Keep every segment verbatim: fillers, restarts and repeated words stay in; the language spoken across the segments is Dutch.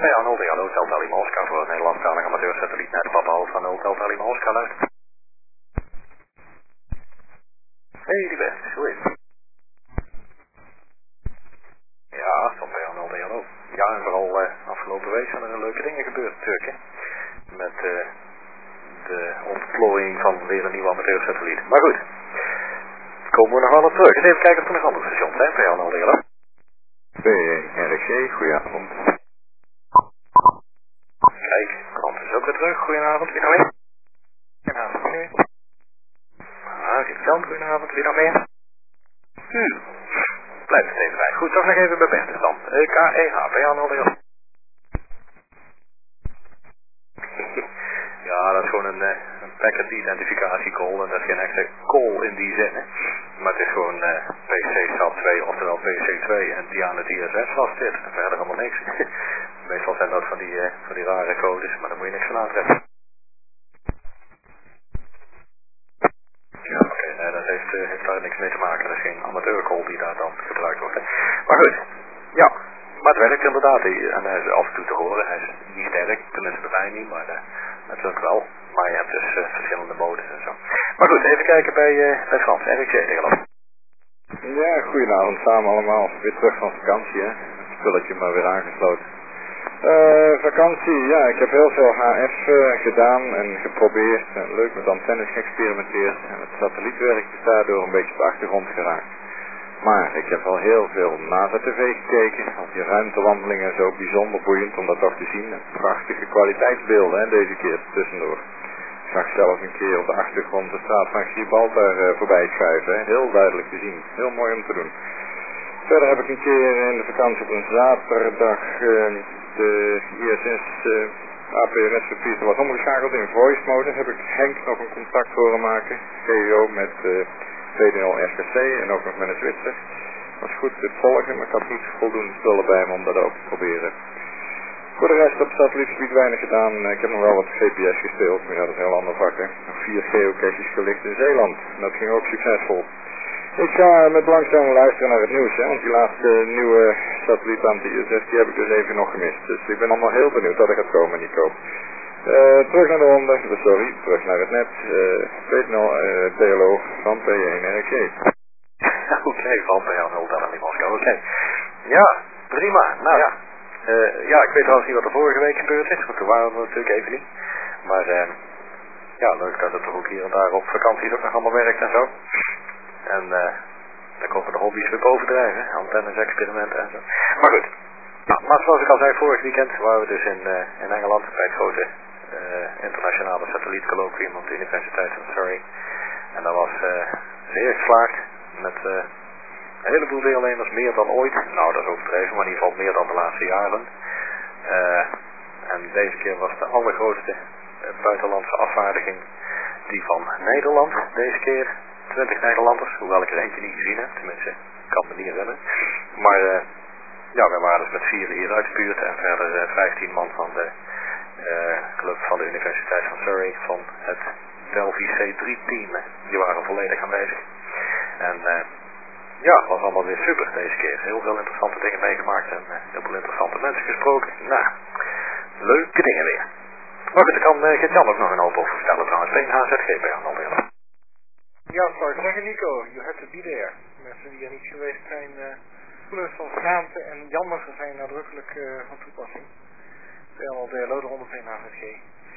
ja, nul drie, hallo, Delta Lima Oscar voor het Nederlandstalige amateursatelliet naar de Papa Alpha nul, Delta Lima Oscar luistert. Hey, die best, hoe is het? Ja, stond bij jou nul drie, hallo. Ja, en vooral uh, afgelopen week zijn er leuke dingen gebeurd natuurlijk, hè. Met uh, de ontplooiing van weer een nieuwe amateursatelliet. Maar goed, komen we nog wel op terug. Eens even kijken of er nog andere stations zijn bij jou nul drie, hallo. B R G, goedenavond. Kijk, Kant is ook weer terug. Goedenavond, wie nog meer? Goedenavond, wie nog meer? Ah, dit Kant, goedenavond, wie nog meer? Hm, blijft het even bij. Goed, toch nog even bij Bertus dan. Uh, K E H, bij jou nul drie. Ja, dat is gewoon een, uh, een packet identificatie call en dat is geen echte call in die zin, hè. Maar het is gewoon uh, P C S A T twee, oftewel P C twee en die aan het I S S vast zit. En verder allemaal niks. Meestal zijn dat van die, uh, van die rare codes, maar daar moet je niks van aantreffen. Ja, oké, okay, nee, dat heeft, uh, heeft daar niks mee te maken. Dat is geen amateurcall die daar dan gebruikt wordt, hè. Maar goed, ja, maar het werkt inderdaad. En hij is af en toe te horen. Hij is niet sterk, tenminste bij mij niet, maar uh, natuurlijk wel. Maar je hebt dus uh, verschillende modes en zo. Maar goed, even kijken bij, uh, bij Frans. R X C tegenop. Ja, goedenavond samen allemaal. Weer terug van vakantie, hè. Het spulletje maar weer aangesloten. Uh, vakantie, ja, ik heb heel veel H F uh, gedaan en geprobeerd. En leuk met antennes geëxperimenteerd. En het satellietwerk is daardoor een beetje op de achtergrond geraakt. Maar ik heb wel heel veel NASA-tv gekeken. Al die ruimtewandelingen zo bijzonder boeiend om dat toch te zien. Prachtige kwaliteitsbeelden, hè, deze keer tussendoor. Ik zag zelf een keer op de achtergrond de straat van Gibraltar uh, voorbij schuiven. Hè. Heel duidelijk te zien. Heel mooi om te doen. Verder heb ik een keer in de vakantie op een zaterdag uh, de I S S uh, A P R S repeater was omgeschakeld in voice mode. Heb ik Henk nog een contact horen maken. G E O met uh, V D L R K C en ook nog met een Zwitser. Dat was goed te volgen, maar ik had niet voldoende spullen bij me om dat ook te proberen. Voor de rest op satellietgebied weinig gedaan. Ik heb nog wel wat G P S gespeeld, maar ja, dat is een heel ander vak, hè. Vier geocaches gelicht in Zeeland. En dat ging ook succesvol. Ik ga met belangstelling luisteren naar het nieuws, hè, want die laatste nieuwe satelliet aan de I S S, die heb ik dus even nog gemist. Dus ik ben allemaal heel benieuwd wat er gaat komen, Nico. Uh, terug naar de ronde, sorry, terug naar het net. Uh, twee nul uh, T L O van P één R G. Oké, okay, van P één nul, dan in Moskou, oké. Okay. Ja, prima, nou ja. Uh, ja, ik weet trouwens niet wat er vorige week gebeurd is, want toen waren we natuurlijk even niet. Maar uh, ja, leuk dat het toch ook hier en daar op vakanties ook nog allemaal werkt en zo. En uh, dan komen de hobby's weer bovendrijven, antennes, experimenten en zo. Maar goed, nou, maar zoals ik al zei, vorig weekend waren we dus in, uh, in Engeland bij het grote uh, internationale satellietcolloquium op de Universiteit van Surrey. En dat was uh, zeer geslaagd met uh, een heleboel deelnemers, meer dan ooit. Nou, dat is overdreven, maar in ieder geval meer dan de laatste jaren. Uh, en deze keer was de allergrootste uh, buitenlandse afvaardiging die van Nederland. Deze keer twintig Nederlanders, hoewel ik er eentje niet gezien heb. Tenminste, ik kan me niet herinneren. Maar uh, ja, we waren dus met vier hier uit de buurt en verder uh, vijftien man van de uh, club van de Universiteit van Surrey van het Delphi C drie team. Die waren volledig aanwezig. En uh, ja, het was allemaal weer super deze keer. Heel veel interessante dingen meegemaakt en uh, heel veel interessante mensen gesproken. Nou, leuke dingen weer. Maar goed, ik kan uh, Gert-Jan ook nog een hoop over vertellen trouwens. Geen H Z G bij aan alweer. Ja, zou ik zeggen Nico, you have to be there. Mensen die er niet geweest zijn, uh, voelen van schaamte en jammer zijn nadrukkelijk uh, van toepassing. P L D L O eronder in H Z G.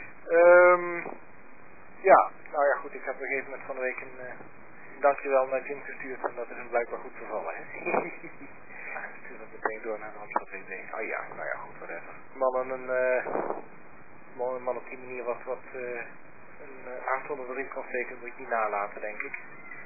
Um, ja, nou ja goed, ik heb op een gegeven moment van de week een uh, dankjewel naar Jim gestuurd en dat is hem blijkbaar goed vervallen. Ik stuur dat meteen door naar de Amsterdam V D. Oh ja, nou ja goed, whatever. Man, een, uh, een man op die manier wat, wat uh, een uh, aantal erin kan steken, moet ik niet nalaten, denk ik.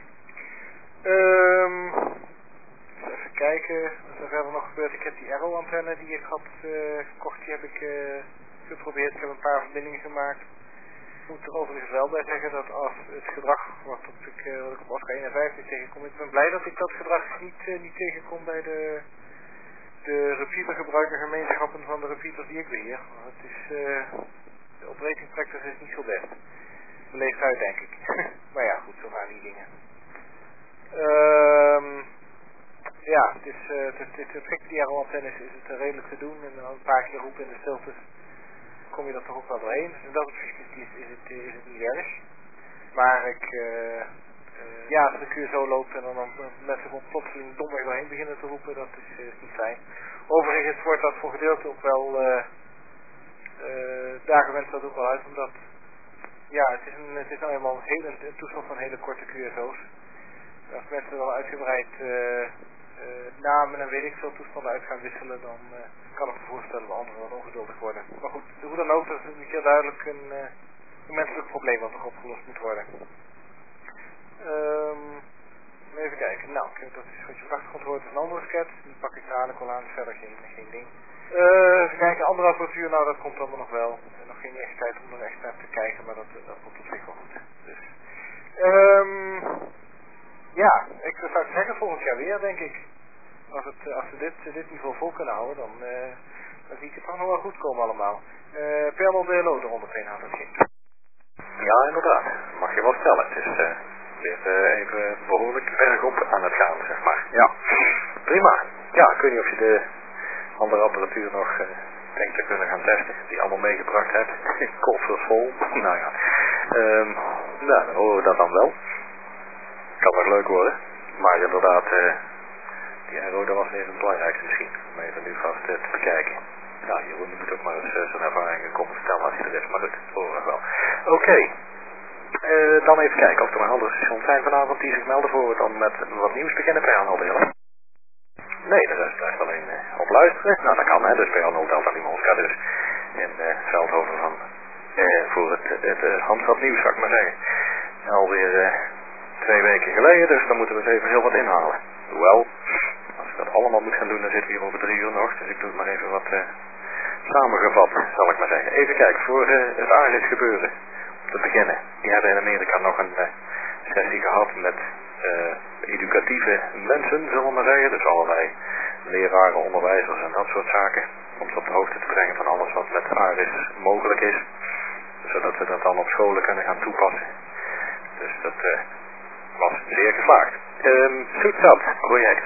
Um, even kijken, wat er verder nog gebeurd. Ik heb die Arrow-antenne die ik had uh, gekocht, die heb ik uh, geprobeerd. Ik heb een paar verbindingen gemaakt. Ik moet er overigens wel bij zeggen dat als het gedrag wat, ik, uh, wat ik op Oscar eenenvijftig tegenkom, ik ben blij dat ik dat gedrag niet, uh, niet tegenkom bij de, de repeatergebruikergemeenschappen van de repeaters die ik beheer. Het is, uh, de operating practice is niet zo best. Leeft uit, denk ik. Maar ja, goed, zo gaan die dingen. Um, ja, het is, uh, het, het, het trick die R O-antennes is het redelijk te doen en dan een paar keer roepen in de stiltes kom je er toch ook wel doorheen. Dus in dat opzicht is, is, is, het, is het niet erg. Maar ik, uh, uh, ja, als de Q S O loopt en dan, dan mensen gewoon plotseling domweg doorheen beginnen te roepen, dat is, uh, is niet fijn. Overigens wordt dat voor gedeelte ook wel, uh, uh, daar gewend dat ook wel uit, omdat, ja, het is, een, het is nou eenmaal een, hele, een toestand van hele korte Q S O's. Als mensen dan uitgebreid uh, uh, namen en weet ik veel toestanden uit gaan wisselen, dan uh, kan ik me voorstellen dat anderen wat ongeduldig worden. Maar goed, hoe dan ook, dat is een keer duidelijk een, uh, een menselijk probleem wat nog opgelost moet worden. Um, even kijken, nou, dat is wat je op de achtergrond hoort, is een andere sketch. Die pak ik dadelijk wel aan, verder geen, geen ding. Uh, even kijken, andere apparatuur, nou dat komt allemaal nog wel. En nog geen echt tijd om er echt naar te kijken, maar dat, dat komt op zich wel goed. Dus, um, ja, ik zou zeggen volgend jaar weer, denk ik. Als, het, als we dit, dit niveau vol kunnen houden, dan, uh, dan zie ik het toch nog wel goed komen allemaal. Uh, P L O D L O eronder heen aan het kind. Ja, inderdaad. Mag je wel stellen. Het is uh, weer uh, even behoorlijk bergop aan het gaan, zeg maar. Ja, prima. Ja, ik weet niet of je de andere apparatuur nog uh, denkt te kunnen gaan testen, die je allemaal meegebracht hebt. Koffers vol. Nou ja. Um, nou, dan horen we dat dan wel. Kan nog leuk worden. Maar inderdaad, uh, die R O, dat was even het belangrijkste misschien. Om even nu vast uh, te bekijken. Nou, Jeroen moet ook maar eens uh, zijn ervaringen komen vertellen als hij er is. Maar goed, dat horen we wel. Oké. Okay. Uh, dan even kijken of er nog andere stations zijn vanavond die zich melden voor we dan met wat nieuws beginnen bij P L delen. Nee, de rest blijft alleen uh, op luisteren. Nou, dat kan hè. Dus P L nul Delta Lima Oscar dus in uh, Veldhoven van uh, voor het, het uh, Handstad nieuws, zou ik maar zeggen. Alweer uh, twee weken geleden, dus dan moeten we eens even heel wat inhalen. Hoewel, als ik dat allemaal moet gaan doen, dan zitten we hier over drie uur nog. Dus ik doe het maar even wat uh, samengevat, zal ik maar zeggen. Even kijken, voor uh, het Aris gebeuren, om te beginnen. Die hebben in Amerika nog een uh, sessie gehad met uh, educatieve mensen, zullen we maar zeggen. Dus allerlei leraren, onderwijzers en dat soort zaken. Om ze op de hoogte te brengen van alles wat met Aris mogelijk is. Zodat we dat dan op scholen kunnen gaan toepassen. Dus dat uh, was zeer geslaagd. Um, Zoetsat project.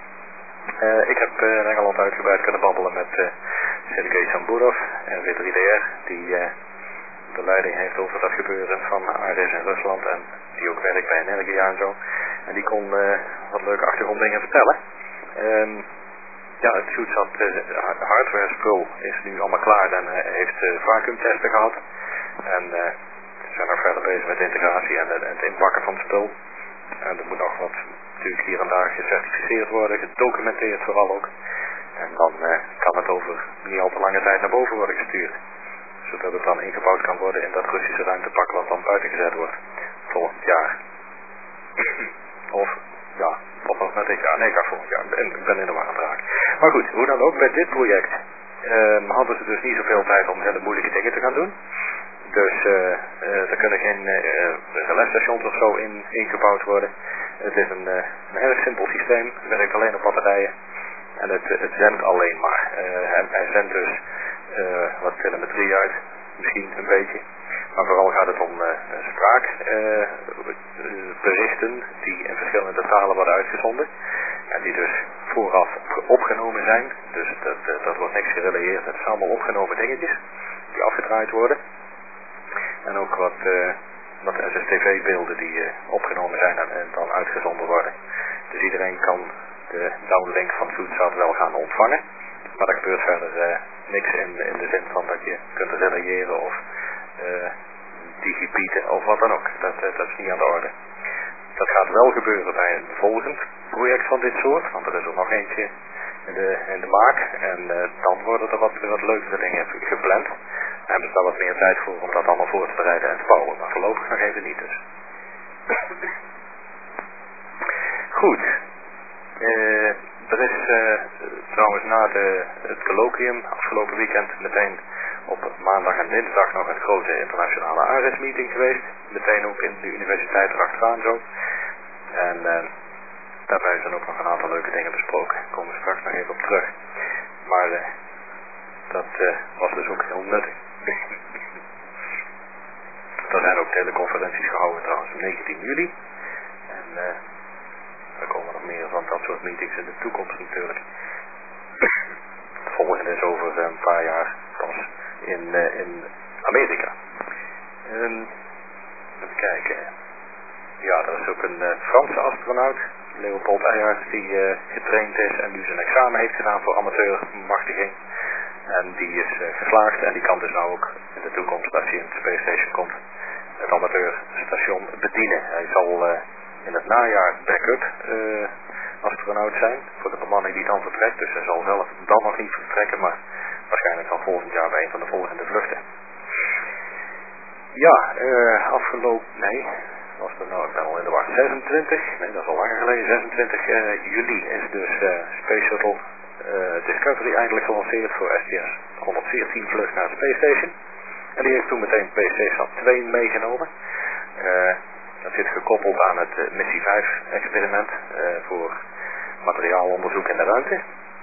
Uh, ik heb uh, in Engeland uitgebreid kunnen babbelen met uh, Sergei Samburov, N V drie D R, die uh, de leiding heeft over dat gebeuren van Aris in Rusland en die ook werkt bij Energia en zo. En die kon uh, wat leuke achtergronddingen vertellen. Um, ja, het Zoetsat uh, hardware spul is nu allemaal klaar en uh, heeft uh, vacuümtesten gehad. En uh, ze zijn nog verder bezig met de integratie en, en het inpakken van het spul. En er moet nog wat natuurlijk hier en daar gecertificeerd worden, gedocumenteerd vooral ook. En dan uh, kan het over niet al te lange tijd naar boven worden gestuurd. Zodat het dan ingebouwd kan worden in dat Russische ruimtepak wat dan buiten gezet wordt. Volgend jaar. Of, ja, of nog net dit jaar. Nee, ik ga volgend jaar. Ik ben in de war aan het raken. Maar goed, hoe dan ook, bij dit project uh, hadden ze dus niet zoveel tijd om hele moeilijke dingen te gaan doen. Dus uh, uh, er kunnen geen uh, relaistations of zo in, ingebouwd worden. Het is een, uh, een heel simpel systeem. Het werkt alleen op batterijen. En het, het zendt alleen maar. Uh, hij, hij zendt dus uh, wat telemetrie uit. Misschien een beetje. Maar vooral gaat het om uh, spraakberichten uh, die in verschillende talen worden uitgezonden. En die dus vooraf opgenomen zijn. Dus dat, uh, dat wordt niks gerelayeerd. Het zijn allemaal opgenomen dingetjes die afgedraaid worden. En ook wat, uh, wat S S T V-beelden die uh, opgenomen zijn en, en dan uitgezonden worden. Dus iedereen kan de downlink van Zoetsat wel gaan ontvangen. Maar er gebeurt verder uh, niks in, in de zin van dat je kunt reliëren of uh, digipieten of wat dan ook. Dat, uh, dat is niet aan de orde. Dat gaat wel gebeuren bij een volgend project van dit soort. Want er is er nog eentje in de, in de maak. En uh, dan worden er wat, wat leukere dingen gepland. En hebben ze daar wat meer tijd voor om dat allemaal voor te bereiden en te bouwen. Maar voorlopig nog even niet dus. Goed. Uh, er is uh, trouwens na de, het colloquium afgelopen weekend meteen op maandag en dinsdag nog een grote internationale Aris meeting geweest. Meteen ook in de universiteit erachteraan zo. En uh, daarbij zijn ook nog een aantal leuke dingen besproken. Daar komen we straks nog even op terug. Maar uh, dat uh, was dus ook heel nuttig. Er zijn ook teleconferenties gehouden trouwens op negentien juli. En uh, er komen nog meer meer van dat soort meetings in de toekomst natuurlijk. Het volgende is over een paar jaar pas in, uh, in Amerika. En, even kijken. Ja, er is ook een uh, Franse astronaut, Leopold Eyaert, die uh, getraind is en nu zijn examen heeft gedaan voor amateurmachtiging. En die is uh, geslaagd en die kan dus nou ook in de toekomst, als hij in het Space Station komt, het amateurstation bedienen. Hij zal uh, in het najaar backup uh, astronaut zijn voor de bemanning die dan vertrekt. Dus hij zal zelf dan nog niet vertrekken, maar waarschijnlijk dan volgend jaar bij een van de volgende vluchten. Ja, uh, afgelopen, nee, was er nou, ik ben al in de war, zesentwintig, nee dat is al langer geleden, zesentwintig uh, juli is dus uh, Space Shuttle uh, Discovery eindelijk gelanceerd voor S T S honderdveertien vlucht naar de Space Station. En die heeft toen meteen P C SAT twee meegenomen. Uh, dat zit gekoppeld aan het uh, Missie vijf experiment uh, voor materiaalonderzoek in de ruimte.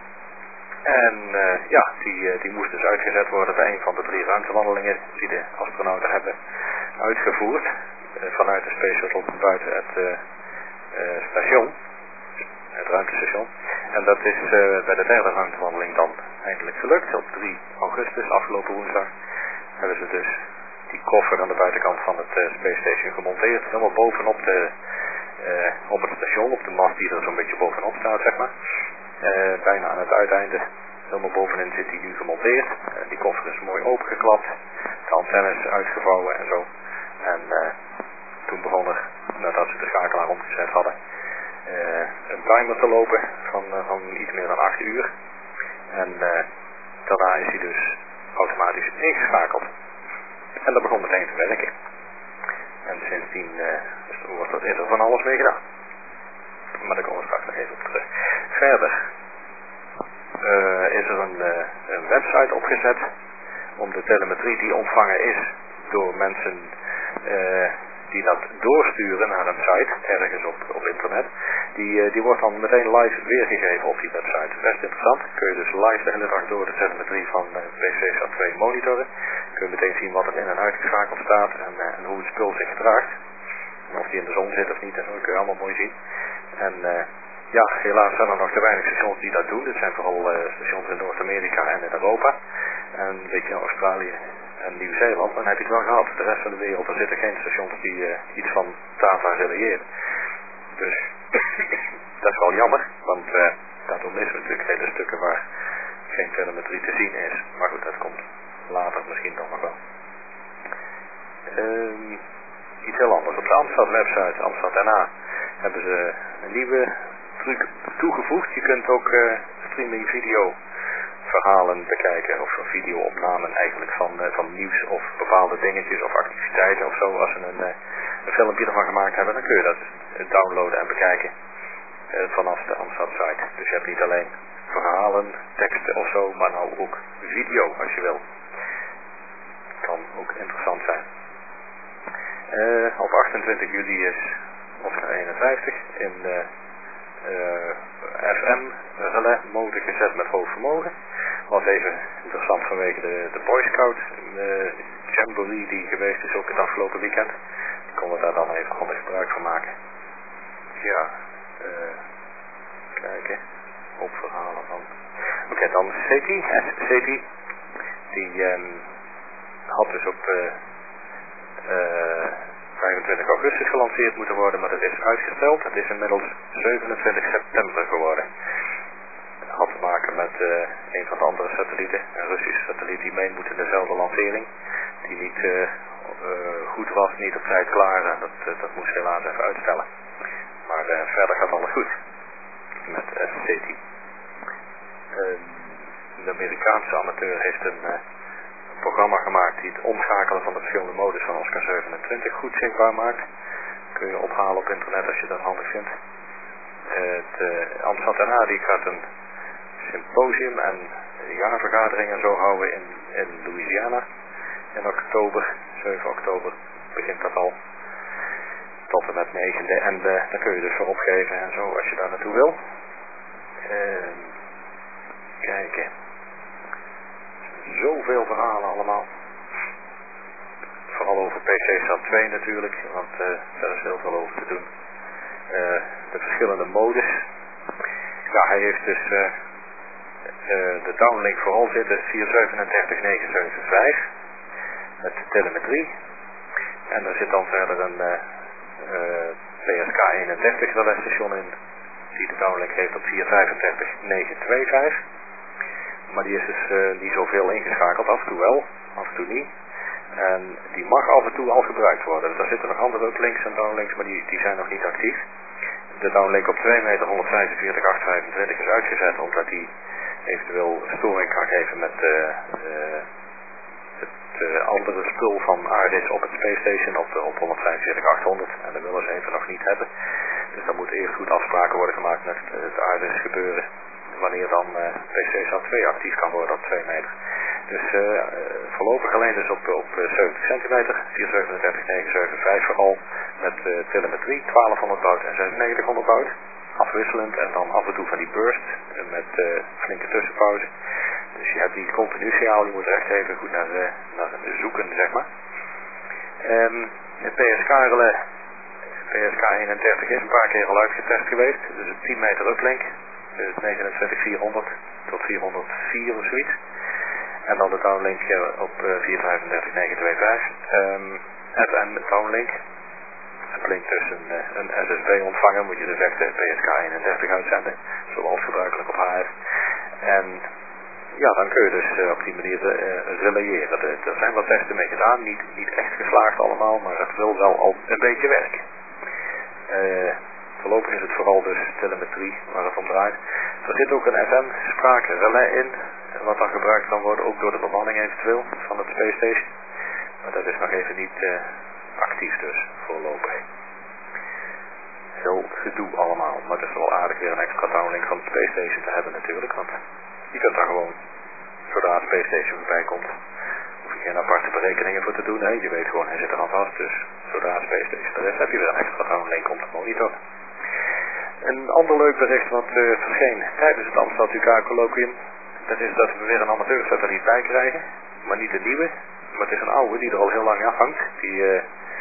En uh, ja, die, uh, die moest dus uitgezet worden bij een van de drie ruimtewandelingen die de astronauten hebben uitgevoerd. Uh, vanuit de Space Shuttle buiten het uh, uh, station, het ruimtestation. En dat is uh, bij de derde ruimtewandeling dan eindelijk gelukt. Op drie augustus, afgelopen woensdag, hebben ze dus die koffer aan de buitenkant van het uh, Space Station gemonteerd. Helemaal bovenop de, uh, op het station, op de mast die er zo'n beetje bovenop staat, zeg maar. Uh, bijna aan het uiteinde, helemaal bovenin zit die nu gemonteerd. Uh, die koffer is mooi opengeklapt, de antennes uitgevouwen en zo. En uh, toen begon er, nadat ze de schakelaar omgezet hadden, uh, een timer te lopen van, uh, van iets meer dan acht uur. En uh, daarna is hij dus automatisch ingeschakeld. En dat begon meteen te werken. En sindsdien uh, wordt er eerder van alles mee gedaan. Maar daar komen we straks nog even op terug. Verder uh, is er een, uh, een website opgezet om de telemetrie die ontvangen is door mensen uh, die dat doorsturen naar een site, ergens op, op internet, die, uh, die wordt dan meteen live weergegeven op die website. Best interessant. Kun je dus live de hele dag door de telemetrie van uh, P C SAT twee monitoren. Kun je meteen zien wat er in en uitgeschakeld staat en, uh, en hoe het spul zich gedraagt. En of die in de zon zit of niet en zo, dat kun je allemaal mooi zien. En uh, ja, helaas zijn er nog te weinig stations die dat doen. Dit zijn vooral uh, stations in Noord-Amerika en in Europa. En een beetje in Australië en Nieuw-Zeeland. Dan heb je het wel gehad. De rest van de wereld, er zitten geen stations die uh, iets van data relayeren. Dus dat is wel jammer, want uh, daardoor missen we natuurlijk hele stukken waar geen telemetrie te zien is. Maar goed, dat komt later misschien dan nog wel. Um, iets heel anders. Op de Amstad website, Amstad N A, hebben ze een nieuwe truc toegevoegd. Je kunt ook uh, streaming video verhalen bekijken of videoopnamen eigenlijk van, uh, van nieuws of bepaalde dingetjes of activiteiten of zo. Als ze een, uh, een filmpje ervan gemaakt hebben, dan kun je dat downloaden en bekijken uh, vanaf de Amstad site. Dus je hebt niet alleen verhalen, teksten of zo, maar nou ook video als je wil. Kan ook interessant zijn. Uh, op achtentwintig juli is Oscar eenenvijftig in de uh, F M relais motor gezet met hoog vermogen. Was even interessant vanwege de, de Boy Scout uh, Jamboree die geweest is ook het afgelopen weekend. Die konden daar dan even handig gebruik van maken. Ja, uh, kijken. Op verhalen van. Oké, okay, dan SETI. SETI. Die um, had dus op uh, uh, vijfentwintig augustus gelanceerd moeten worden, maar dat is uitgesteld. Het is inmiddels zevenentwintig september geworden. Het had te maken met uh, een van de andere satellieten, een Russische satelliet die mee moet in dezelfde lancering. Die niet uh, uh, goed was, niet op tijd klaar en dat, uh, dat moest helaas even uitstellen. Maar uh, verder gaat alles goed met uh, SETI. Uh, de Amerikaanse amateur heeft een uh, programma gemaakt die het omschakelen van de verschillende modus van Oscar zevenentwintig goed zichtbaar maakt. Kun je ophalen op internet als je dat handig vindt. Uh, het uh, Amstad N A die gaat een symposium en jaarvergadering en zo houden in, in Louisiana in oktober, zeven oktober begint dat al. Tot en met negende en uh, daar kun je dus voor opgeven en zo als je daar naartoe wil. Uh, kijken. Zoveel verhalen allemaal. Vooral over P C SAT twee natuurlijk, want uh, daar is heel veel over te doen. Uh, de verschillende modus ja, hij heeft dus uh, uh, de downlink vooral zitten vier zeven drie negen zeven vijf met telemetrie. En er zit dan verder een uh, uh, P S K eenendertig relais-station in, die de downlink heeft op vier vijf drie negen twee vijf. Maar die is dus uh, niet zoveel ingeschakeld, af en toe wel, af en toe niet. En die mag af en toe al gebruikt worden. Dus daar zitten nog andere uplinks en downlinks, maar die, die zijn nog niet actief. De downlink op twee meter honderdvijfenveertig achthonderdvijfentwintig is uitgezet omdat die eventueel storing kan geven met uh, uh, het uh, andere spul van Aardis op het Space Station op, op honderdvijfenveertig achthonderd. En dat willen ze even nog niet hebben. Dus dan moeten eerst goed afspraken worden gemaakt met uh, het Aardis gebeuren. Wanneer dan uh, P C S A twee actief kan worden op twee meter. Dus uh, voorlopig alleen dus op, op zeventig centimeter, vier zeven drie negen zeven vijf vooral, met uh, telemetrie, twaalfhonderd baud en zesennegentighonderd baud. Afwisselend en dan af en toe van die burst uh, met uh, flinke tussenpauze. Dus je hebt die continu signaal, je moet er echt even goed naar, uh, naar zoeken, zeg maar. Um, de P S K-relais, P S K eenendertig is een paar keer al uitgetest geweest. Dus het tien meter uplink. Dus negenentwintig vierhonderd tot vierhonderdvier of zoiets. En dan de downlink op uh, vier vijf drie negen twee vijf. Um, F M downlink. Uplink tussen uh, een S S B ontvanger moet je dus echt de P S K eenendertig uitzenden. Zoals gebruikelijk op H F. En ja, dan kun je dus uh, op die manier uh, relayeren. De, er zijn wat testen mee gedaan. Niet, niet echt geslaagd allemaal, maar het wil wel al een beetje werken. Uh, Voorlopig is het vooral dus telemetrie waar het om draait. Er zit ook een F M-sprake relais in, wat dan gebruikt kan worden, ook door de bemanning eventueel, van het Space Station. Maar dat is nog even niet uh, actief dus, voorlopig. Heel gedoe allemaal, maar het is wel aardig weer een extra downlink van het Space Station te hebben natuurlijk, want je kunt daar gewoon, zodra het Space Station voorbij komt, hoef je geen aparte berekeningen voor te doen. Nee, je weet gewoon, hij zit er aan vast, dus zodra het Space Station er is, heb je weer een extra downlink op de monitor. Een ander leuk bericht wat uh, verscheen tijdens het Amsterdam U K-colloquium, dat is dat we weer een amateursatelliet bij krijgen, maar niet de nieuwe, maar het is een oude die er al heel lang afhangt, die uh,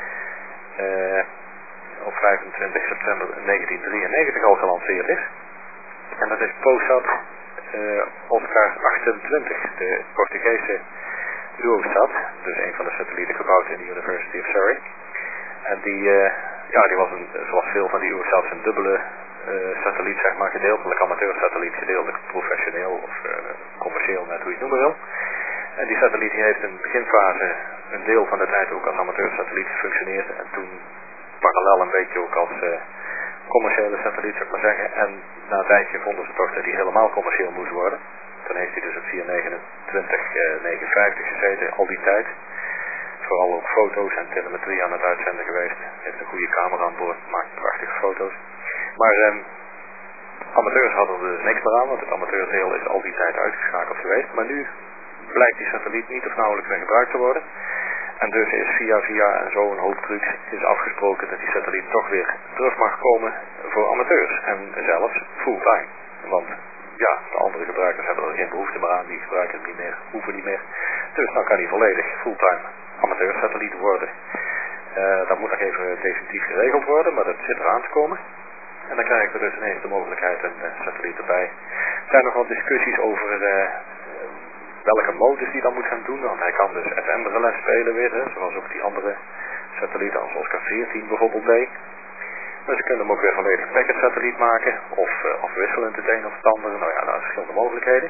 uh, op vijfentwintig september negentien drieënnegentig al gelanceerd is. En dat is POSAT uh, Oscar achtentwintig, de Portugese Eurosat, dus een van de satellieten gebouwd in de University of Surrey. En die, uh, ja, die was een, zoals veel van die Eurosats een dubbele uh, satelliet, zeg maar, gedeeltelijk amateursatelliet, gedeeltelijk professioneel of uh, commercieel, net hoe je het noemen wil. En die satelliet die heeft in de beginfase een deel van de tijd ook als amateursatelliet gefunctioneerd en toen parallel een beetje ook als uh, commerciële satelliet, zou ik maar zeggen. En na een tijdje vonden ze toch dat hij helemaal commercieel moest worden. Toen heeft hij dus op vier negenentwintig negenenvijftig gezeten, al die tijd. Vooral ook foto's en telemetrie aan het uitzenden geweest. Heeft een goede camera aan boord, maakt prachtige foto's. Maar um, amateurs hadden er dus niks meer aan, want het amateursdeel is al die tijd uitgeschakeld geweest. Maar nu blijkt die satelliet niet of nauwelijks meer gebruikt te worden. En dus is via via en zo een hoop trucs is afgesproken dat die satelliet toch weer terug mag komen voor amateurs. En zelfs fulltime. Want ja, de andere gebruikers hebben er geen behoefte meer aan, die gebruiken het niet meer, hoeven niet meer. Dus dan kan hij volledig fulltime amateursatelliet worden. Uh, dat moet nog even definitief geregeld worden, maar dat zit eraan te komen. En dan krijgen we dus ineens de mogelijkheid een uh, satelliet erbij. Er zijn nog wat discussies over uh, welke modus die dan moet gaan doen, want hij kan dus F M-relais spelen weer, hè, zoals ook die andere satellieten als Oscar veertien bijvoorbeeld deed. Maar ze kunnen hem ook weer volledig packet satelliet maken, of uh, afwisselend het een of het andere. Nou ja, daar zijn verschillende mogelijkheden.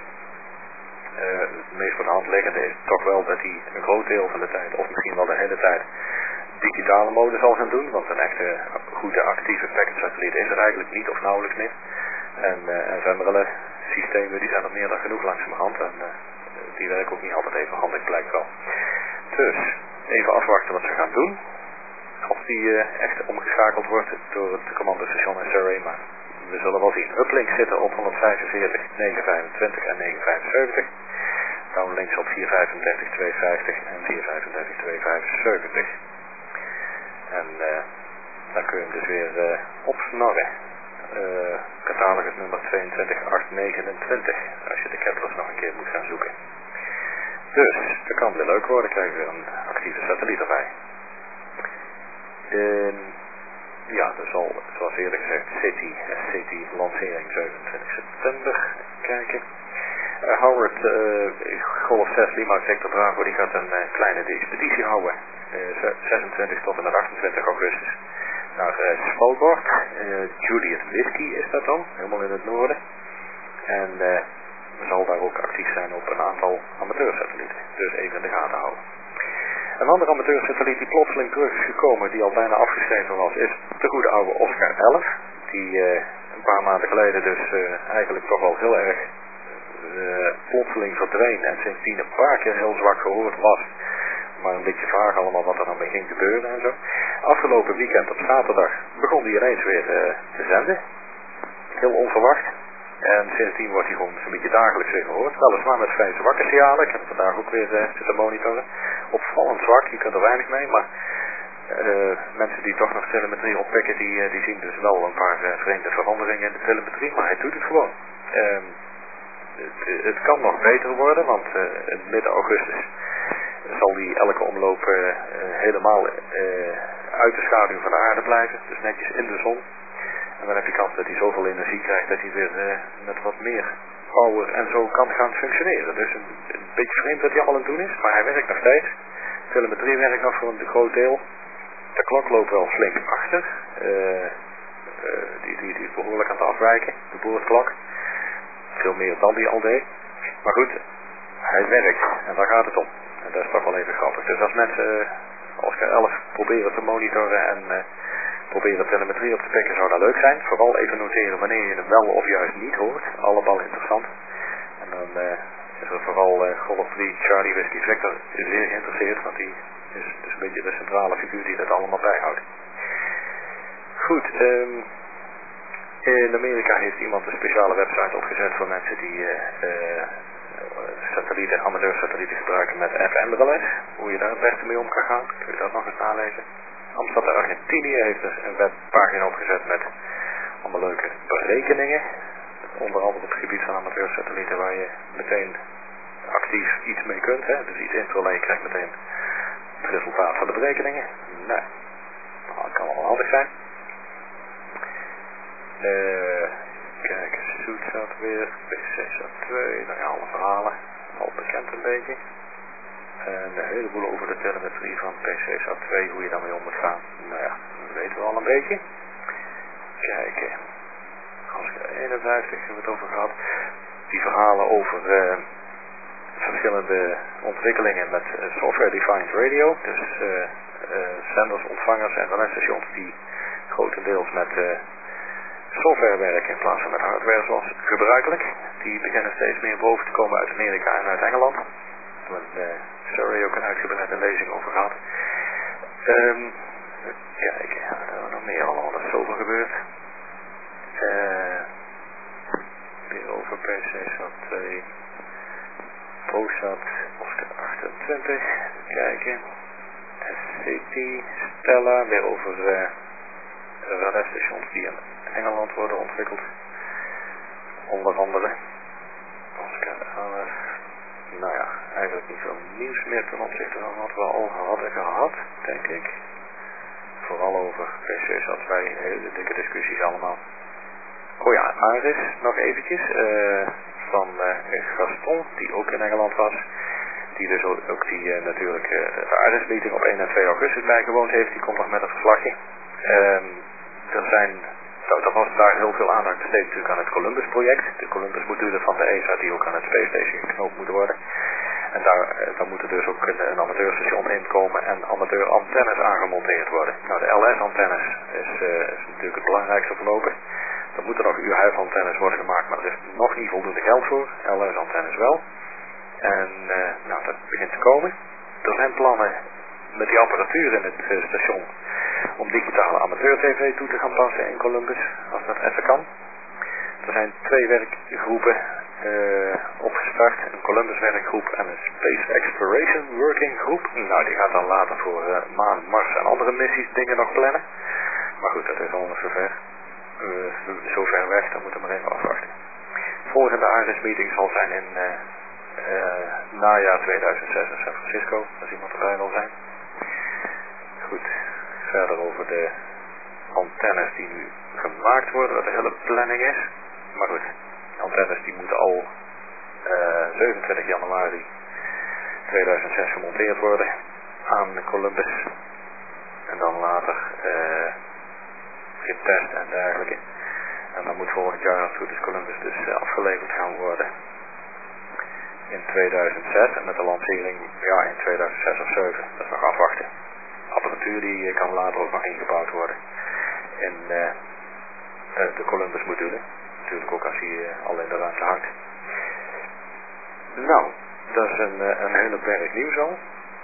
Uh, het meest voor de hand liggende is toch wel dat hij een groot deel van de tijd, of misschien wel de hele tijd, digitale mode zal gaan doen. Want een echte goede actieve packet satelliet is er eigenlijk niet of nauwelijks meer. En uh, F M-relais systemen die zijn er meer dan genoeg langzamerhand. En uh, die werken ook niet altijd even handig, blijkt wel. Dus, even afwachten wat ze gaan doen. Of die uh, echt omgeschakeld wordt door het commandostation in Surrey, maar we zullen wel zien. Uplinks zitten op honderdvijfenveertig negenhonderdvijfentwintig en negenhonderdvijfenzeventig. Downlinks op vierhonderdvijfendertig tweehonderdvijftig en vierhonderdvijfendertig tweehonderdvijfenzeventig. En uh, dan kun je hem dus weer uh, opsnorren. Uh, catalogus nummer tweeëntwintig achthonderdnegenentwintig, als je de Keplers nog een keer moet gaan zoeken. Dus, dat kan weer leuk worden, dan krijg je weer een actieve satelliet erbij. Uh, ja, dus al, zoals eerder gezegd, City, City lancering zevenentwintig september. Kijken. Uh, Howard, uh, Golf zes Lima Sector Bravo, die gaat een uh, kleine expeditie houden. Uh, zesentwintig tot en met achtentwintig augustus. Naar uh, Svalbard. Uh, Juliet Whiskey is dat dan, helemaal in het noorden. En uh, zal daar ook actief zijn op een aantal amateursatellieten. Dus even in de gaten houden. Een andere amateursatelliet die plotseling terug is gekomen, die al bijna afgeschreven was, is de goede oude Oscar elf. Die uh, een paar maanden geleden dus uh, eigenlijk toch wel heel erg uh, plotseling verdween en sindsdien een paar keer heel zwak gehoord was. Maar een beetje vaag allemaal wat er dan mee ging gebeuren en zo. Afgelopen weekend op zaterdag begon hij ineens weer uh, te zenden. Heel onverwacht. En sindsdien wordt hij gewoon zo'n beetje dagelijks weer gehoord. Weliswaar met vrij zwakke signalen. Ik heb het vandaag ook weer uh, zitten monitoren. Opvallend zwak, je kunt er weinig mee. Maar uh, mensen die toch nog telemetrie oppikken, die, uh, die zien dus wel een paar uh, vreemde veranderingen in de telemetrie. Maar hij doet het gewoon. Uh, het, het kan nog beter worden, want uh, in midden augustus zal die elke omloop uh, uh, helemaal uh, uit de schaduw van de aarde blijven. Dus netjes in de zon. En dan heb je kans dat hij zoveel energie krijgt dat hij weer uh, met wat meer power en zo kan gaan functioneren. Dus een, een beetje vreemd wat hij allemaal aan het doen is, maar hij werkt nog steeds. Telemetrie werkt nog voor een groot deel. De klok loopt wel flink achter. Uh, uh, die, die, die is behoorlijk aan het afwijken, de boordklok. Veel meer dan die al deed. Maar goed, hij werkt en daar gaat het om. En dat is toch wel even grappig. Dus als mensen uh, Oscar elf proberen te monitoren en uh, proberen telemetrie op te pikken, zou dat leuk zijn. Vooral even noteren wanneer je hem wel of juist niet hoort. Allemaal interessant. En dan uh, is er vooral uh, Golf drie Charlie Whiskey Victor zeer geïnteresseerd, want die is dus een beetje de centrale figuur die dat allemaal bijhoudt. Goed, um, in Amerika heeft iemand een speciale website opgezet voor mensen die uh, uh, satellieten, amateursatellieten gebruiken met F M-relais. Hoe je daar het beste mee om kan gaan, kun je dat nog eens nalezen. Amsterdam Argentinië heeft dus een webpagina opgezet met allemaal leuke berekeningen. Onder andere op het gebied van amateursatellieten waar je meteen actief iets mee kunt. Hè? Dus iets intro en je krijgt meteen het resultaat van de berekeningen. Nou, dat kan allemaal handig zijn. Uh, kijk, Zoetsat weer, P C Sat twee, nou ja, alle verhalen, al bekend een beetje. En een heleboel over de telemetrie van P C Sat twee, hoe je daarmee om moet gaan. Nou ja, dat weten we al een beetje. Kijken, Oscar eenenvijftig hebben we het over gehad. Die verhalen over uh, verschillende ontwikkelingen met uh, software-defined radio. Dus uh, uh, zenders, ontvangers en relaisstations die grotendeels met uh, software werken in plaats van met hardware zoals gebruikelijk. Die beginnen steeds meer boven te komen uit Amerika en uit Engeland. Daar hebben we uh, Surrey ook een uitgebreide lezing over gehad. Um, Kijk, ja, daar hebben we nog meer allemaal, er is zoveel gebeurd. Uh, weer over P C Sat twee, ProSat, Oscar achtentwintig, kijken. S C T, Stella, weer over uh, radarstations die in Engeland worden ontwikkeld. Onder andere. Oscar elf. Nou ja, eigenlijk niet veel nieuws meer ten opzichte van wat we al hadden gehad, denk ik. Vooral over P C Sat twee, hele dikke discussies allemaal. Oh ja, Aris, nog eventjes, uh, van uh, Gaston, die ook in Engeland was. Die dus ook, ook die uh, natuurlijk uh, de Aris meeting op één en twee augustus bijgewoond heeft. Die komt nog met een verslagje. Um, er zijn, nou, er was daar heel veel aandacht besteed natuurlijk aan het Columbus project. De Columbus module van de E S A die ook aan het Space Station geknoopt moet worden. En daar, daar moeten dus ook een, een amateurstation in komen en amateurantennes aangemonteerd worden. Nou, de L S-antennes is, uh, is natuurlijk het belangrijkste voorlopig. Er moeten nog U H F-antennes worden gemaakt, maar er is nog niet voldoende geld voor. L S-antennes wel. En uh, nou, dat begint te komen. Er zijn plannen met die apparatuur in het uh, station om digitale amateur-tv toe te gaan passen in Columbus, als dat even kan. Er zijn twee werkgroepen uh, opgestart, een Columbus werkgroep en een Space Exploration Working Group. Nou, die gaat dan later voor uh, maan, Mars en andere missies dingen nog plannen. Maar goed, dat is al nog zover. Uh, zo ver weg, dan moeten we maar even afwachten. Volgende Aris meeting zal zijn in uh, uh, najaar tweeduizend zes in San Francisco, als iemand erbij wil zijn. Goed, verder over de antennes die nu gemaakt worden, wat de hele planning is. Maar goed, antennes die moeten al uh, zevenentwintig januari tweeduizend zes gemonteerd worden aan Columbus. En dan later uh, getest en dergelijke. En dan moet volgend jaar, als het goed is, Columbus dus uh, afgeleverd gaan worden in tweeduizend zes. En met de lancering ja, in tweeduizend zes of zeven. Dat is nog afwachten. Apparatuur die uh, kan later ook nog ingebouwd worden in uh, uh, de Columbus module. Natuurlijk ook als hij uh, al in de ruimte hangt. Nou, dat is een, uh, een hele berg nieuws al.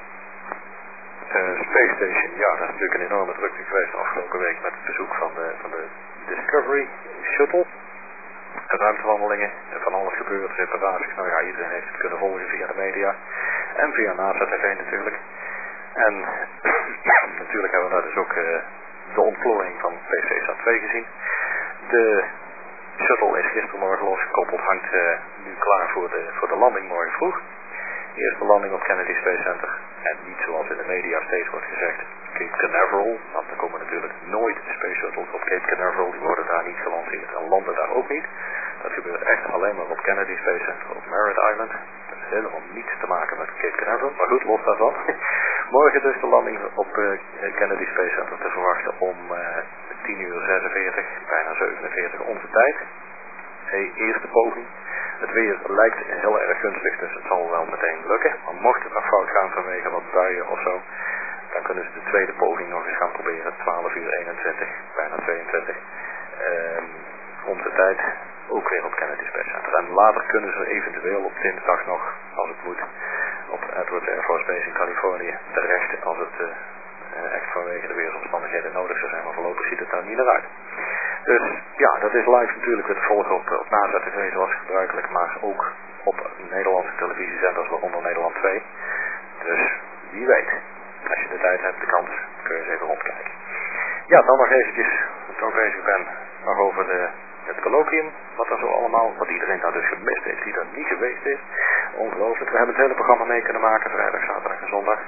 Uh, Space Station, ja, dat is natuurlijk een enorme drukte geweest de afgelopen week met het bezoek van de, van de Discovery Shuttle. De ruimtewandelingen, en van alles gebeurd, reparaties, nou ja, iedereen heeft het kunnen volgen via de media. En via NASA T V natuurlijk. En natuurlijk hebben we daar dus ook uh, de ontplooiing van P C S A twee gezien. De shuttle is gistermorgen losgekoppeld, hangt uh, nu klaar voor de, voor de landing morgen vroeg. Eerste landing op Kennedy Space Center. En niet zoals in de media steeds wordt gezegd, Cape Canaveral. Want er komen natuurlijk nooit Space Shuttles op Cape Canaveral. Die worden daar niet gelanceerd en landen daar ook niet. Dat gebeurt echt alleen maar op Kennedy Space Center op Merritt Island. Dat heeft helemaal niets te maken met Cape Canaveral. Maar goed, los daarvan. Morgen dus de landing op uh, Kennedy Space Center te verwachten om uh, tien uur zesenveertig, bijna zevenenveertig onze tijd. Hey, eerste poging. Het weer lijkt heel erg gunstig, dus het zal wel meteen lukken. Maar mocht het nog fout gaan vanwege wat buien of zo, dan kunnen ze de tweede poging nog eens gaan proberen. twaalf uur eenentwintig, bijna tweeëntwintig. Um, onze tijd ook weer op Kennedy Space Center. En later kunnen ze eventueel op dinsdag nog, als het moet, op Edwards Air Force Base in Californië terecht als het uh, echt vanwege de weersomstandigheden nodig zou zijn. Maar voorlopig ziet het daar niet naar uit. Dus ja, dat is live natuurlijk weer te volgen op, op NASA T V zoals gebruikelijk, maar ook op Nederlandse televisiezenders, waaronder Nederland twee. Dus wie weet, als je de tijd hebt, de kans, kun je eens even rondkijken. Ja, dan nog eventjes, als ik zo bezig ben, nog over de, het colloquium, wat er zo allemaal, wat iedereen daar dus gemist heeft, die er niet geweest is. Ongelooflijk, we hebben het hele programma mee kunnen maken, vrijdag, zaterdag en zondag.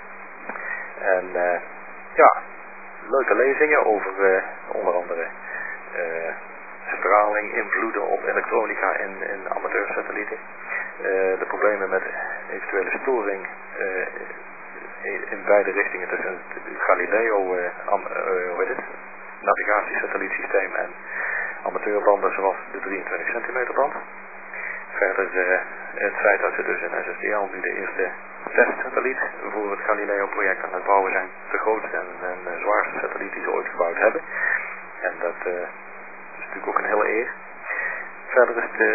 En uh, ja, leuke lezingen over uh, onder andere uh, straling, invloeden op elektronica in, in amateursatellieten. Uh, de problemen met eventuele storing uh, in, in beide richtingen tussen het Galileo uh, am, uh, hoe heet het? navigatiesatellietsysteem en amateurbanden zoals de drieëntwintig centimeter band. Verder uh, het feit dat ze dus in S S T L nu de eerste testsatelliet voor het Galileo project aan het bouwen zijn. De grootste en, en uh, zwaarste satelliet die ze ooit gebouwd hebben. En dat uh, is natuurlijk ook een hele eer. Verder is de,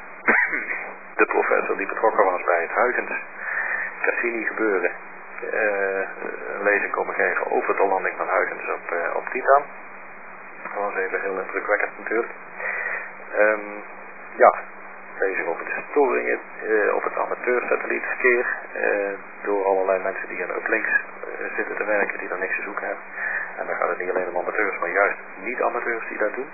de professor die betrokken was bij het Huygens Cassini gebeuren uh, een lezing komen geven over de landing van Huygens op, uh, op Titan. Dat was even heel indrukwekkend natuurlijk. Um, ja, lezing over de storingen uh, op het amateursatellietverkeer uh, door allerlei mensen die aan uplinks uh, zitten te werken, die daar niks te zoeken hebben. En dan gaat het niet alleen om amateurs, maar juist niet-amateurs die dat doen.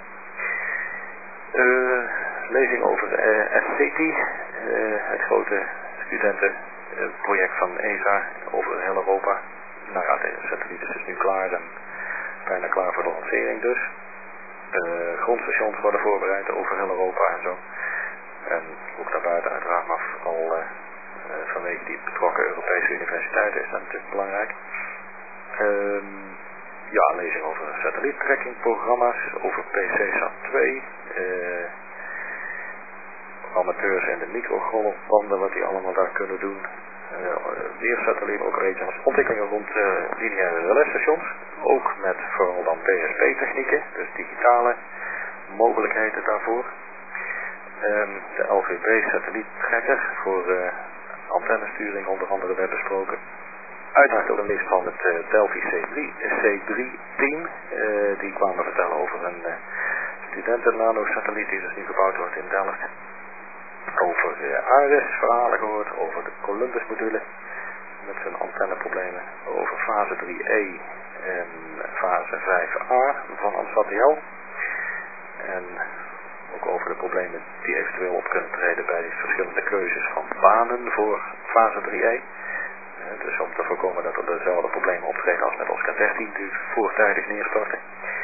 Uh, lezing over uh, S C T, uh, het grote studentenproject van E S A over heel Europa. Nou ja, de satelliet is dus nu klaar en bijna klaar voor de lancering dus. Uh, grondstations worden voorbereid over heel Europa en zo. En ook daarbuiten uiteraard, maar vooral uh, uh, vanwege die betrokken Europese universiteiten is dat natuurlijk belangrijk. Um, ja, lezing over satelliettrackingprogramma's, over P C S A twee, uh, amateurs en de microgolfbanden, wat die allemaal daar kunnen doen. Uh, weer satelliet operations, ontwikkelingen rond uh, lineaire relaisstations, ook met vooral dan P S P-technieken, dus digitale mogelijkheden daarvoor. Um, de L V B-satelliettracker voor uh, antennesturing onder andere werd besproken. Uiteraard de list van het uh, Delphi C drie team, uh, die kwamen vertellen over een uh, studenten-nanosatelliet die dus nu gebouwd wordt in Delft. Over uh, Ares verhalen gehoord, over de Columbus module met zijn antenneproblemen, over fase drie E en fase vijf A van Amstad D L. En ook over de problemen die eventueel op kunnen treden bij de verschillende keuzes van banen voor fase drie E. Dus om te voorkomen dat er dezelfde problemen optreden als met Oscar dertien, die voortijdig neerstorten.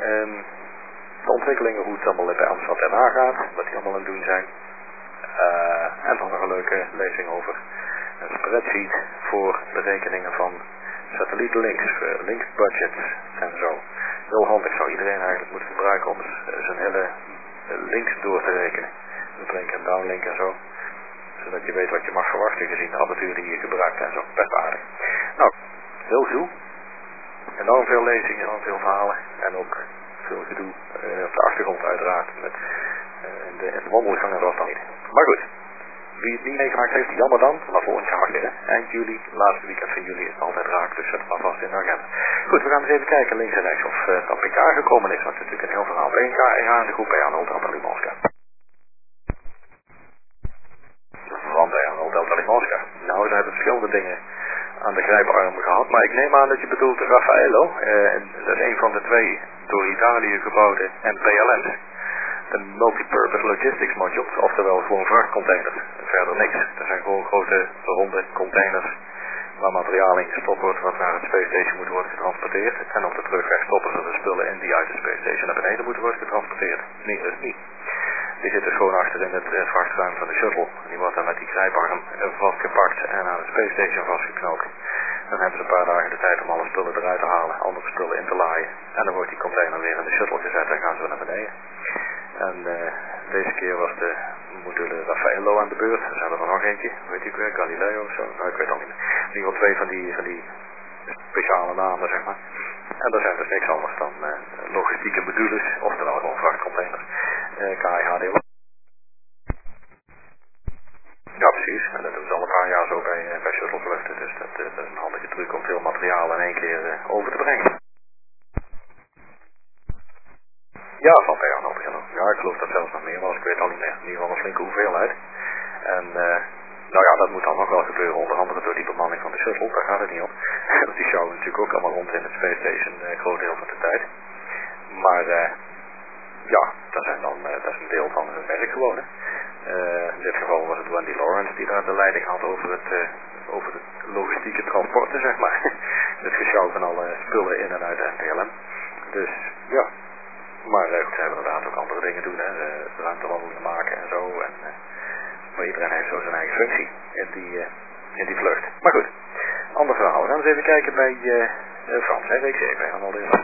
Um, de ontwikkelingen, hoe het allemaal bij Amsterdam en Den Haag gaat, wat die allemaal aan het doen zijn. Uh, en dan nog een leuke lezing over een spreadsheet voor berekeningen van satellietlinks, uh, linkbudgets en zo. Heel handig, zou iedereen eigenlijk moeten gebruiken om zijn hele links door te rekenen. Uplink en downlink en zo. Zodat je weet wat je mag verwachten gezien de apparatuur die je gebruikt en zo. Best aardig. Nou, heel gedoe. Enorm veel lezingen, enorm veel verhalen. En ook veel gedoe uh, op de achtergrond uiteraard. Met, uh, in, de, in de wandelgangen was dat niet. Maar goed. Wie het niet meegemaakt heeft, jammer dan. Maar volgend jaar weer. Eind juli, laatste weekend van juli is het altijd raak. Dus zet het maar vast in de agenda. Goed, we gaan eens even kijken links en rechts of uh, dat P K gekomen is. Dat is natuurlijk een heel verhaal. één K R H in de groep bij Arnold Delta Limanska. Van bij Arnold Delta Limanska. Nou, ze hebben verschillende dingen aan de grijparm gehad. Maar ik neem aan dat je bedoelt de Raffaello. Uh, dat is een van de twee door Italië gebouwde M P L M's. De Multipurpose Logistics Modules, oftewel gewoon vrachtcontainers. Verder niks. Dat zijn gewoon grote ronde containers waar materiaal in gestopt wordt wat naar het Space Station moet worden getransporteerd. En op de terugweg stoppen ze de spullen in die uit de Space Station naar beneden moeten worden getransporteerd. Nee, dat is niet. Die zit dus gewoon achter in het uh, vrachtruim van de shuttle. Die wordt dan met die grijparm uh, vastgepakt en aan de Space Station vastgeknoopt. Dan hebben ze een paar dagen de tijd om alle spullen eruit te halen, andere spullen in te laaien. En dan wordt die container weer in de shuttle gezet en gaan ze naar beneden. En uh, deze keer was de module Raffaello aan de beurt. Er zijn er nog eentje, weet ik weer, Galileo of zo. Nou, ik weet al niet meer. In ieder geval twee van die, van die speciale namen, zeg maar. En dat zijn dus niks anders dan uh, logistieke modules, oftewel gewoon vrachtcontainers. Uh, K I H D. Ja, precies. En dat doen ze al een paar jaar zo bij, uh, bij shuttlevluchten. Dus dat, uh, dat is een handige truc om veel materiaal in één keer uh, over te brengen. Ja, van bij Arnold. Ja, ik geloof dat zelfs nog meer, maar ik weet al niet meer. In ieder geval een flinke hoeveelheid. En uh, nou ja, dat moet dan nog wel gebeuren, onder andere door die bemanning van de shuttle, daar gaat het niet om. Die sjouwen natuurlijk ook allemaal rond in het Space Station een uh, groot deel van de tijd. Maar uh, ja, dat, zijn dan, uh, dat is een deel van hun werk gewoon. Hè. Uh, in dit geval was het Wendy Lawrence die daar de leiding had over het, uh, over het logistieke transporten, zeg maar. Het gesjouw van alle spullen in en uit de N P L M. Dus ja. Maar uh, ze hebben inderdaad ook andere dingen doen, hè. Uh, ruimtewandelingen maken en zo. En, uh, maar iedereen heeft zo zijn eigen functie in die, uh, in die vlucht. Maar goed, ander verhaal. We gaan eens even kijken bij uh, uh, Frans, hè, week zeven. Aan al deze.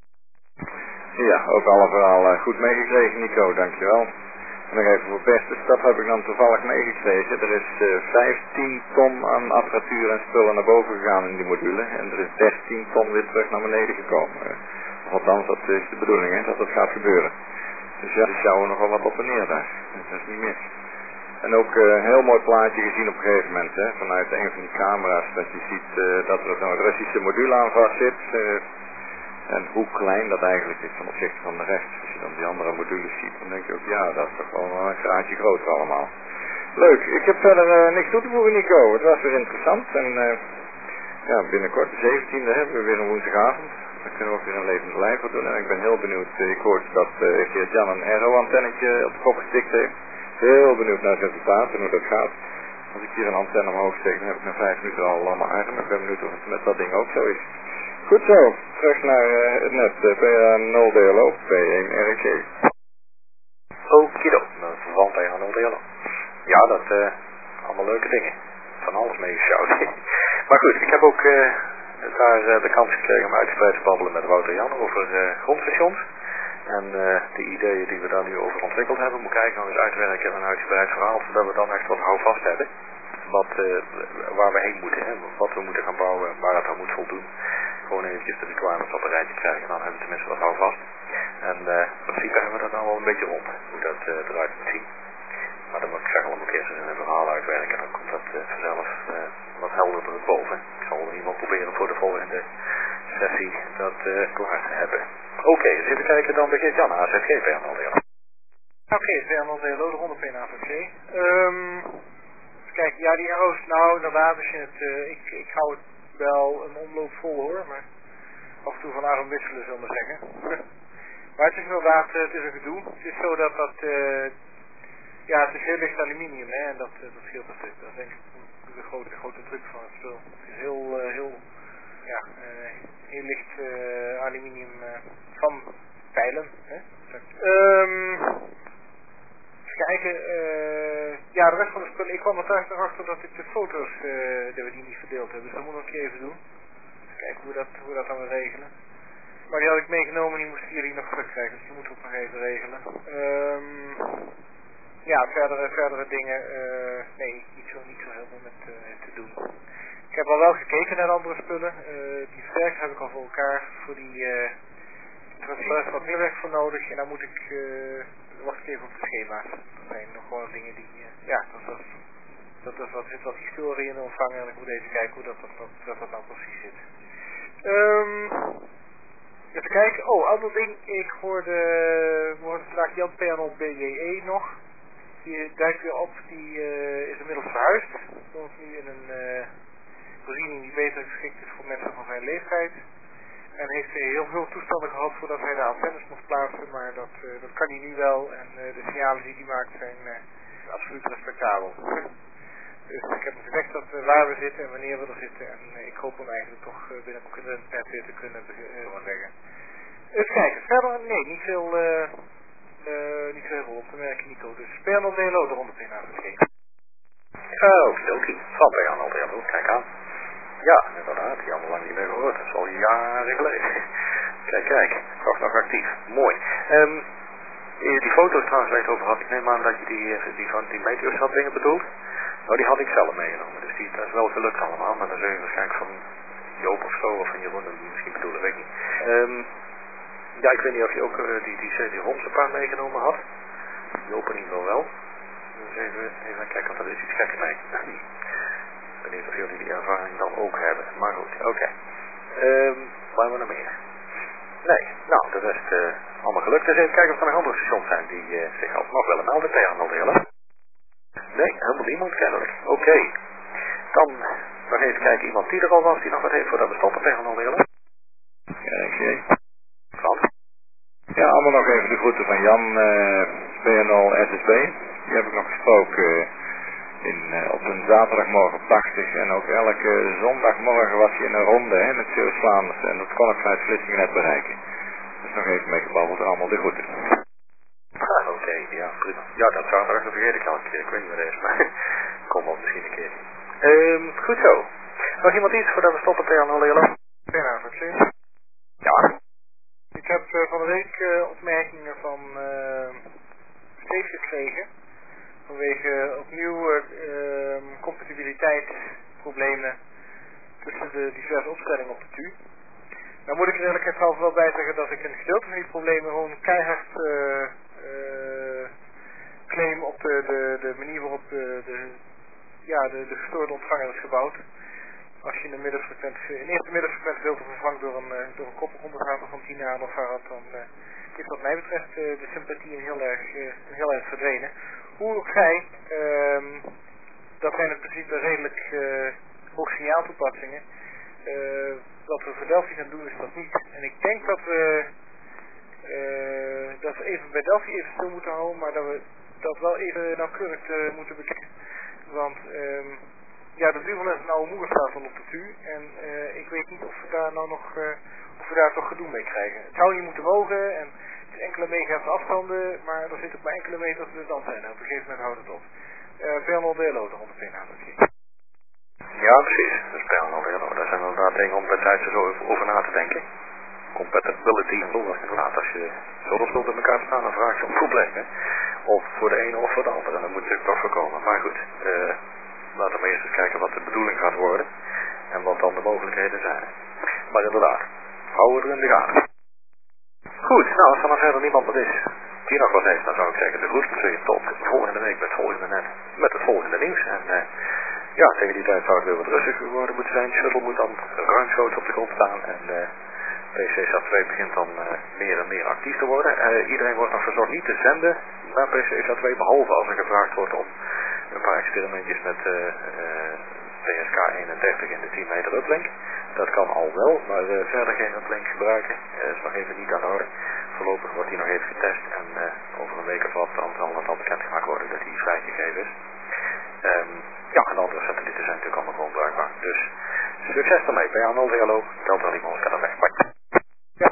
Ja, ook alle verhaal uh, goed meegekregen, Nico, dankjewel. En nog even voor beste stap heb ik dan toevallig meegekregen. Er is uh, vijftien ton aan apparatuur en spullen naar boven gegaan in die module. En er is dertien ton weer terug naar beneden gekomen. Uh, Althans, dat is de bedoeling, hè, dat dat gaat gebeuren. Dus ja, er sjouwen nog wel wat op en neer daar. Dat is niet mis. En ook uh, een heel mooi plaatje gezien op een gegeven moment, hè, vanuit een van die camera's, dat je ziet uh, dat er zo'n Russische module aan vast zit. Uh, en hoe klein dat eigenlijk is ten opzichte van de rest. Als je dan die andere modules ziet, dan denk je ook, ja, dat is toch wel een graadje groter allemaal. Leuk, ik heb verder uh, niks toe te voegen, Nico. Het was weer interessant. En uh, ja, binnenkort, de zeventiende, hebben we weer een woensdagavond. Dan kunnen we ook weer een levend lijf doen. En ik ben heel benieuwd. Ik hoorde dat uh, Geert-Jan een aero-antennetje op de kop gestikt heeft. Heel benieuwd naar het resultaat en hoe dat gaat. Als ik hier een antenne omhoog steek, dan heb ik na vijf minuten al allemaal armen. Ik ben benieuwd of het met dat ding ook zo is. Goed zo. Terug naar uh, het net. Uh, P A nul D L O, P één R G. Okido. Dat is van P A nul D L O. Ja, dat uh, allemaal leuke dingen. Van alles meegesjouwd. Maar goed, ik heb ook... Uh, daar uh, de kans gekregen om uitgebreid te babbelen met Wouter Jan over uh, grondstations. En uh, de ideeën die we daar nu over ontwikkeld hebben, moet ik eigenlijk nog eens uitwerken en een uitgebreid verhaal, zodat we dan echt wat houvast hebben. Wat, uh, waar we heen moeten, hè, wat we moeten gaan bouwen, waar het aan moet voldoen. Gewoon eventjes de requirements op een rijtje krijgen, dan hebben we tenminste wat houvast. En uh, in principe hebben we dat nou wel een beetje rond, hoe dat uh, eruit moet zien. Maar dan moet ik zeggen, dan moet ik eerst eens een verhaal uitwerken, dan komt dat uh, vanzelf uh, wat helderder boven. Ik zal in ieder geval proberen voor de volgende sessie dat uh, klaar te hebben. Oké, okay, dus even kijken dan begint Jan, A Z G P N L D L. Oké, P N L D L, de honderd P N A V G. Um, kijk, ja die arrows, nou inderdaad, als je het, uh, ik, ik hou het wel een omloop vol hoor, maar af en toe van arm wisselen zullen we maar zeggen. Maar het is inderdaad, uh, het is een gedoe. Het is zo dat dat, uh, ja het is heel licht aluminium hè, en dat, uh, dat scheelt een stuk. Dat is denk ik de grote, grote druk van het spul. Het is heel, uh, heel, ja, uh, heel licht uh, aluminium uh, van P peilen. Hè? Um, even kijken. Uh, ja, de rest van de spullen. Ik kwam er thuis nog achter dat ik de foto's, uh, dat we die niet verdeeld hebben. Dus dat moet ik nog een keer even doen. Even kijken hoe dat, hoe dat dan weer regelen. Maar die had ik meegenomen en die moesten jullie nog terugkrijgen. Dus die moeten we ook nog even regelen. Um, ja, verdere, verdere dingen. Uh, nee, niet zo, niet zo heel veel met uh, te doen. Ik heb al wel gekeken naar andere spullen. Uh, die versterker heb ik al voor elkaar. Voor die uh, transfer is wat meer werk voor nodig. En dan moet ik, uh, wacht ik even op de schema's. Dat zijn nog gewoon dingen die, uh, ja, dat, dat, dat, dat, dat zit wat historie in de ontvanger. En ik moet even kijken hoe dat, dat, dat, dat, dat nou precies zit. Um, even kijken. Oh, ander ding. Ik hoorde, hoorde vandaag Jan P N op B J E nog. Die duikt weer op. Die uh, is inmiddels verhuisd. Woont nu in een uh, voorziening die beter geschikt is voor mensen van zijn leeftijd. En heeft uh, heel veel toestanden gehad voordat hij de antennes mocht plaatsen. Maar dat, uh, dat kan hij nu wel. En uh, de signalen die hij maakt zijn uh, absoluut respectabel. Dus ik heb hem gezegd dat uh, waar we zitten en wanneer we er zitten. En uh, ik hoop hem eigenlijk toch uh, binnenkort in het net weer te kunnen doorleggen. Uh, even kijken. Verder, nee, niet veel... Uh, Uh, niet veel op te merken, Nico. Dus P N L D L O eronder in aangeschreven. Uh, okidoki. Van P N L D L O, kijk aan. Ja, inderdaad. Die hadden lang niet meer gehoord. Dat is al jaren geleden. Kijk, kijk. Toch nog actief. Mooi. Um, die foto's trouwens waar je het over had. Ik neem aan dat je die, die van die meteosat dingen bedoelt. Nou, die had ik zelf meegenomen. Dus die, dat is wel gelukt allemaal. Maar dan zul je waarschijnlijk van Joop of zo. Of van Jeroen misschien bedoelen, weet ik niet. Um, Ja, ik weet niet of je ook uh, die, die C D-ROMs een paar meegenomen had. Joop in ieder geval wel. Dus even, even kijken, want dat is iets geks mee. Ik weet niet of jullie die ervaring dan ook hebben. Maar goed, oké. Okay. Um, waar hebben we nog meer? Nee, nou, de rest uh, allemaal gelukt. Dus even kijken of er nog andere stations zijn die uh, zich alsnog willen melden. P N L D L O. Nee, helemaal niemand kennelijk. Oké. Okay. Dan nog even kijken, iemand die er al was, die nog wat heeft voordat we stoppen. P N L D L O. Kijk, kijk. Frans. Ja, allemaal nog even de groeten van Jan, uh, P N L S S B. Die heb ik nog gesproken uh, in, uh, op een zaterdagmorgen op tachtig. En ook elke zondagmorgen was hij in een ronde hè, met Zeeuws-Vlaanderen. En dat kon ik vanuit Vlissingen net bereiken. Dus nog even mee gebabbeld, allemaal de groeten. Ah, oké, okay, ja, prima. Ja, dat zaterdag vergeet ik al een keer. Ik weet niet wat het is, maar kom wel misschien een keer. Um, goed zo. Nog iemand iets voordat we stoppen, P N L D L O? Goedenavond, ja. Ik heb uh, van de week uh, opmerkingen van uh, Steve gekregen vanwege opnieuw uh, uh, compatibiliteitsproblemen tussen de diverse opstellingen op de T U. Nou moet ik er eerlijk gezegd wel bij zeggen dat ik een gedeelte van die problemen gewoon keihard uh, uh, claim op de, de, de manier waarop de, de, ja, de, de gestoorde ontvanger is gebouwd. Als je een middenfrequentie, een eerste middenfrequentie wilt vervangen door een, door een koppelcondensator van tien nanofarad, dan uh, is wat mij betreft uh, de sympathie een heel erg, uh, een heel erg verdwenen. Hoe ook zij, um, dat zijn in principe redelijk uh, hoog signaaltoepassingen. Uh, wat we voor Delphi gaan doen is dat niet. En ik denk dat we, uh, dat we even bij Delphi even stil moeten houden, maar dat we dat wel even nauwkeurig uh, moeten bekijken. Want um, ja, de duvel is een oude moeder staat van op de T U. En uh, ik weet niet of we daar nou nog, uh, of we daar toch gedoe mee krijgen. Het zou niet moeten mogen en het is enkele megahertz afstanden, maar er zit ook maar enkele meters tussen de antenne. Op een gegeven moment houdt het op. Uh, P N L D L O er honderd één aan. Ja, precies. Dus P N L D L O, daar zijn inderdaad dingen om bij tijd zo over na te denken. Compatibility en zo, inderdaad, als je zoveel spullen met elkaar staan, dan vraag je om probleem, hè. Of voor de ene of voor de andere, en dat moet natuurlijk toch voorkomen. Maar goed, uh, laten we eerst eens kijken wat de bedoeling gaat worden en wat dan de mogelijkheden zijn. Maar inderdaad, hou er in de gaten. Goed, nou als er dan verder niemand wat is, die nog wat heeft, dan zou ik zeggen de groeten zul je tot volgende week met het volgende net, met het volgende nieuws. En uh, ja, tegen die tijd zou het weer wat rustiger geworden moeten zijn. Shuttle moet dan ruimschoots op de grond staan en uh, P C S A twee begint dan uh, meer en meer actief te worden. Uh, iedereen wordt nog verzocht niet te zenden naar P C S A twee, behalve als er gevraagd wordt om een paar experimentjes met uh, uh, P S K eenendertig in de tien meter uplink. Dat kan al wel, maar uh, verder geen uplink gebruiken. Dat uh, is nog even niet aan de orde. Voorlopig wordt die nog even getest en uh, over een week of wat dan zal het al bekendgemaakt worden dat die vrijgegeven is. Um, ja, en de andere satellieten zijn natuurlijk allemaal gewoon bruikbaar. Dus succes ermee. P N L D L O, Delta Lima, Oscar weg. Bye. Ja, ik heb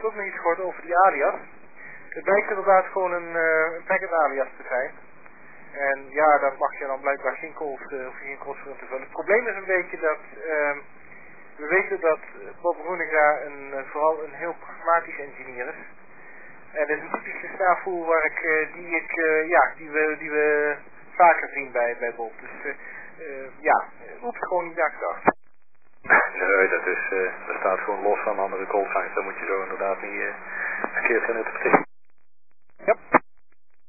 ook nog iets gehoord over die alias. Het blijkt inderdaad gewoon een, uh, een packet alias te zijn. En ja, daar mag je dan blijkbaar geen calls, uh, of geen calls voor in te vullen. Het probleem is een beetje dat, uh, we weten dat Bob Roeniga een, uh, vooral een heel pragmatisch engineer is. En dat is een typische snafu waar ik, uh, die ik, uh, ja, die we, die we vaker zien bij, bij Bob. Dus uh, uh, ja, oeps, gewoon niet nagedacht. Nee, dat is, uh, dat staat gewoon los van andere callsigns. Dat moet je zo inderdaad niet uh, verkeerd gaan interpreteren. Yep.